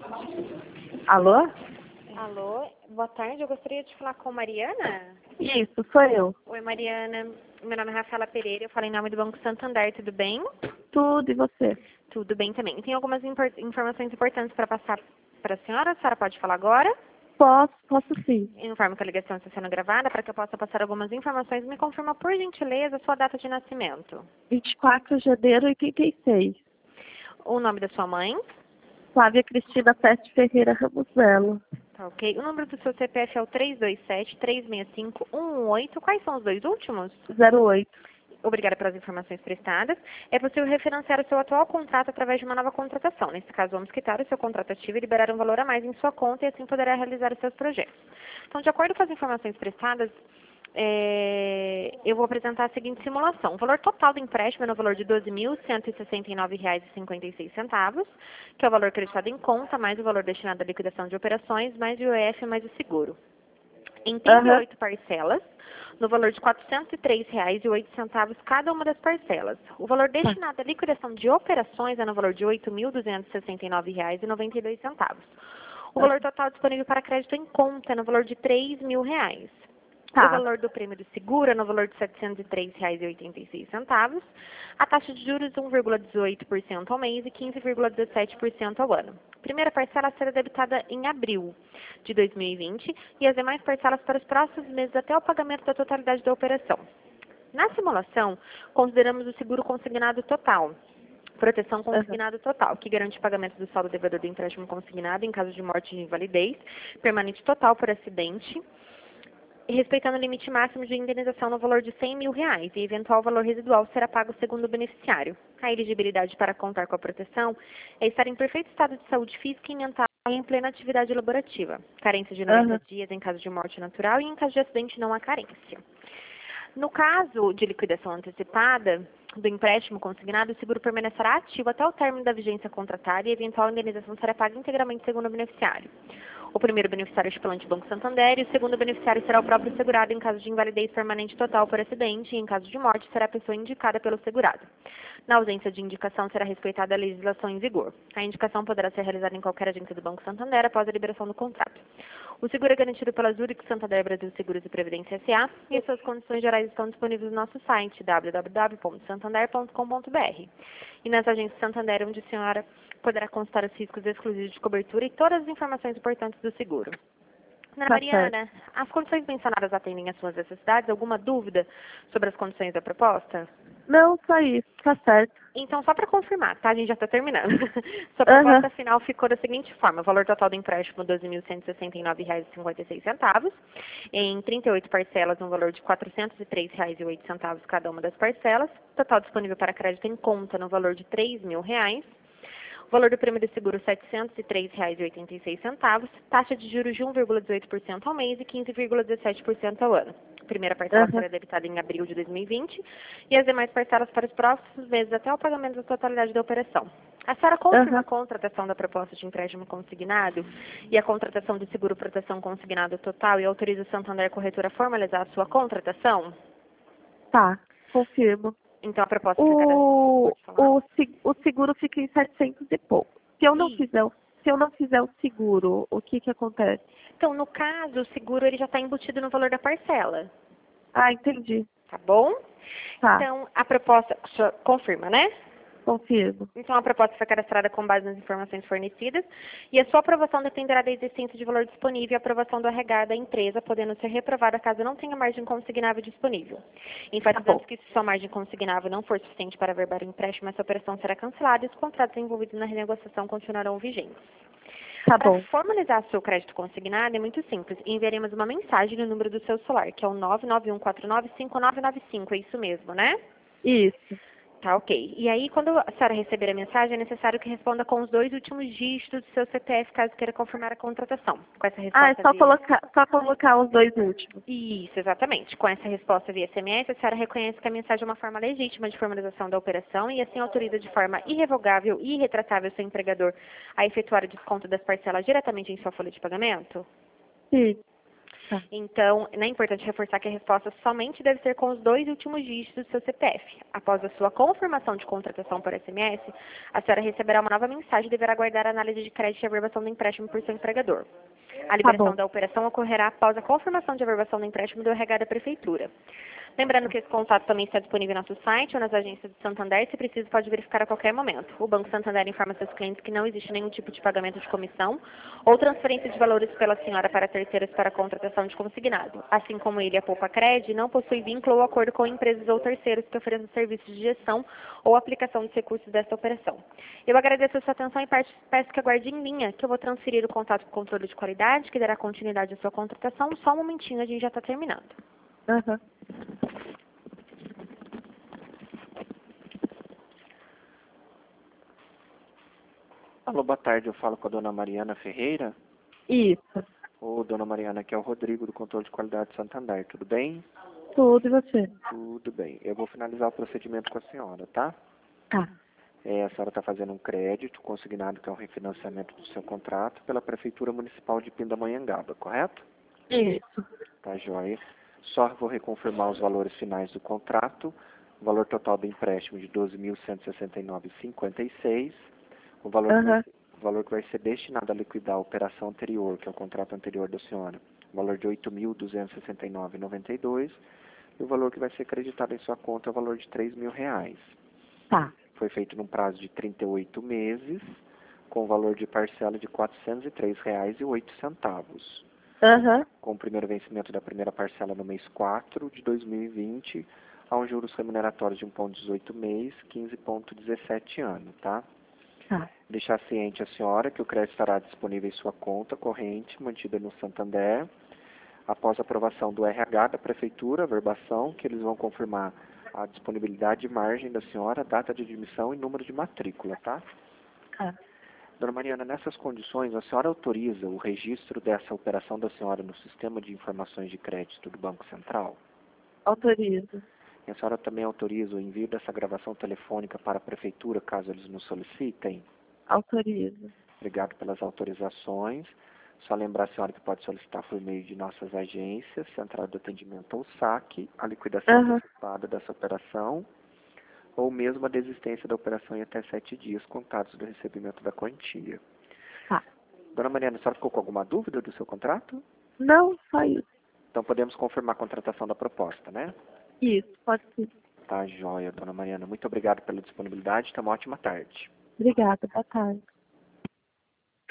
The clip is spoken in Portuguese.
Alô? Alô, boa tarde, eu gostaria de falar com Mariana. Isso, sou eu. Oi, Mariana, meu nome é Rafaela Pereira, eu falo em nome do Banco Santander, tudo bem? Tudo, e você? Tudo bem também. Tem algumas informações importantes para passar para a senhora pode falar agora? Posso sim. Informo que a ligação está sendo gravada para que eu possa passar algumas informações. Me confirma, por gentileza, a sua data de nascimento. 24 de janeiro, 86. O nome da sua mãe. Flávia Cristina Peste Ferreira Ramos Melo. Tá, ok. O número do seu CPF é o 327-365-118. Quais são os dois últimos? 08. Obrigada pelas informações prestadas. É possível refinanciar o seu atual contrato através de uma nova contratação. Nesse caso, vamos quitar o seu contrato ativo e liberar um valor a mais em sua conta e assim poderá realizar os seus projetos. Então, de acordo com as informações prestadas, eu vou apresentar a seguinte simulação. O valor total do empréstimo é no valor de R$ 12.169,56, que é o valor creditado em conta, mais o valor destinado à liquidação de operações, mais o IOF, mais o seguro. Em 38 parcelas, no valor de R$ 403,08 cada uma das parcelas. O valor destinado à liquidação de operações é no valor de R$ 8.269,92. O valor total disponível para crédito em conta é no valor de R$ 3.000. O valor do prêmio do seguro é no valor de R$ 703,86. A taxa de juros 1,18% ao mês e 15,17% ao ano. Primeira parcela será debitada em abril de 2020 e as demais parcelas para os próximos meses até o pagamento da totalidade da operação. Na simulação, consideramos o seguro consignado total. Proteção consignado total, que garante o pagamento do saldo devedor do empréstimo consignado em caso de morte e invalidez, permanente total por acidente, respeitando o limite máximo de indenização no valor de R$ 100.000 e eventual valor residual será pago segundo o beneficiário. A elegibilidade para contar com a proteção é estar em perfeito estado de saúde física e mental e em plena atividade laborativa. Carência de 90 dias em caso de morte natural e em caso de acidente não há carência. No caso de liquidação antecipada do empréstimo consignado, o seguro permanecerá ativo até o término da vigência contratada e a eventual indenização será paga integralmente segundo o beneficiário. O primeiro beneficiário é o estipulante Banco Santander e o segundo beneficiário será o próprio segurado em caso de invalidez permanente total por acidente e em caso de morte será a pessoa indicada pelo segurado. Na ausência de indicação, será respeitada a legislação em vigor. A indicação poderá ser realizada em qualquer agência do Banco Santander após a liberação do contrato. O seguro é garantido pela Zurich Santander Brasil Seguros e Previdência S.A. e suas condições gerais estão disponíveis no nosso site www.santander.com.br e nas agências Santander, onde a senhora poderá consultar os riscos exclusivos de cobertura e todas as informações importantes do seguro. Dona Mariana, as condições mencionadas atendem às suas necessidades? Alguma dúvida sobre as condições da proposta? Não, só isso, tá certo. Então, só para confirmar, tá? A gente já está terminando. Sua proposta final ficou da seguinte forma. O valor total do empréstimo, R$ 12.169,56. Em 38 parcelas, no valor de R$ 403,08 cada uma das parcelas. Total disponível para crédito em conta, no valor de R$ 3.000. O valor do prêmio de seguro, R$ 703,86. Taxa de juros de 1,18% ao mês e 15,17% ao ano. A primeira parcela será debitada em abril de 2020 e as demais parcelas para os próximos meses até o pagamento da totalidade da operação. A senhora confirma a contratação da proposta de empréstimo consignado e a contratação de seguro proteção consignado total e autoriza o Santander Corretora a formalizar a sua contratação? Tá, confirmo. Então a proposta o seguro fica em 700 e pouco. Se eu não fizer o seguro, o que acontece? Então, no caso, o seguro ele já está embutido no valor da parcela. Ah, entendi. Tá bom? Tá. Então, a proposta... Confirma, né? Confirmo. Então, a proposta foi cadastrada com base nas informações fornecidas e a sua aprovação dependerá da existência de valor disponível e a aprovação do RH da empresa, podendo ser reprovada caso não tenha margem consignável disponível. Enfatizando que se sua margem consignável não for suficiente para averbar o empréstimo, essa operação será cancelada e os contratos envolvidos na renegociação continuarão vigentes. Para formalizar seu crédito consignado é muito simples. Enviaremos uma mensagem no número do seu celular, que é o 991495995. É isso mesmo, né? Isso. Tá, ok. E aí, quando a senhora receber a mensagem, é necessário que responda com os 2 últimos dígitos do seu CPF, caso queira confirmar a contratação. Com essa resposta é só colocar os 2 últimos. Isso, exatamente. Com essa resposta via SMS, a senhora reconhece que a mensagem é uma forma legítima de formalização da operação e assim autoriza de forma irrevogável e irretratável seu empregador a efetuar o desconto das parcelas diretamente em sua folha de pagamento? Sim. Tá. Então, é importante reforçar que a resposta somente deve ser com os 2 últimos dígitos do seu CPF. Após a sua confirmação de contratação por SMS, a senhora receberá uma nova mensagem e deverá aguardar a análise de crédito e averbação do empréstimo por seu empregador. A Tá liberação bom. da operação ocorrerá após a confirmação de averbação do empréstimo do RH da Prefeitura. Lembrando que esse contato também está disponível no nosso site ou nas agências do Santander, se preciso pode verificar a qualquer momento. O Banco Santander informa seus clientes que não existe nenhum tipo de pagamento de comissão ou transferência de valores pela senhora para terceiros para a contratação de consignado. Assim como ele, a Poupa Cred, não possui vínculo ou acordo com empresas ou terceiros que ofereçam serviços de gestão ou aplicação dos recursos desta operação. Eu agradeço a sua atenção e peço que aguarde em linha, que eu vou transferir o contato para o controle de qualidade, que dará continuidade à sua contratação. Só um momentinho, a gente já está terminando. Aham. Alô, boa tarde, eu falo com a dona Mariana Ferreira. Isso. Ô, dona Mariana, aqui é o Rodrigo do Controle de Qualidade de Santander, tudo bem? Tudo, e você? Tudo bem. Eu vou finalizar o procedimento com a senhora, tá? Tá. A senhora está fazendo um crédito consignado, que é um refinanciamento do seu contrato, pela Prefeitura Municipal de Pindamonhangaba, correto? Isso. Tá, joia. Só vou reconfirmar os valores finais do contrato. O valor total do empréstimo de R$ 12.169,56. O valor, Aham. o valor que vai ser destinado a liquidar a operação anterior, que é o contrato anterior da senhora. O valor de R$ 8.269,92. E o valor que vai ser acreditado em sua conta é o valor de R$ 3.000. Tá. Foi feito num prazo de 38 meses, com o valor de parcela de R$ 403,08. Aham. Com o primeiro vencimento da primeira parcela no mês 4 de 2020, a um juros remuneratórios de 1,18 mês, 15,17 ano, tá? Tá. Deixar ciente a senhora que o crédito estará disponível em sua conta corrente, mantida no Santander, após a aprovação do RH da Prefeitura, a verbação, que eles vão confirmar a disponibilidade de margem da senhora, data de admissão e número de matrícula, tá? Tá. Dona Mariana, nessas condições, a senhora autoriza o registro dessa operação da senhora no Sistema de Informações de Crédito do Banco Central? Autorizo. E a senhora também autoriza o envio dessa gravação telefônica para a Prefeitura, caso eles nos solicitem? Autorizo. Obrigado pelas autorizações. Só lembrar a senhora que pode solicitar por meio de nossas agências, Central de Atendimento ou SAC, a liquidação antecipada dessa operação, ou mesmo a desistência da operação em até 7 dias contados do recebimento da quantia. Tá. Dona Mariana, a senhora ficou com alguma dúvida do seu contrato? Não, só isso. Então podemos confirmar a contratação da proposta, né? Isso, pode ser. Tá, joia, dona Mariana. Muito obrigado pela disponibilidade. Tenha uma ótima tarde. Obrigada, boa tarde.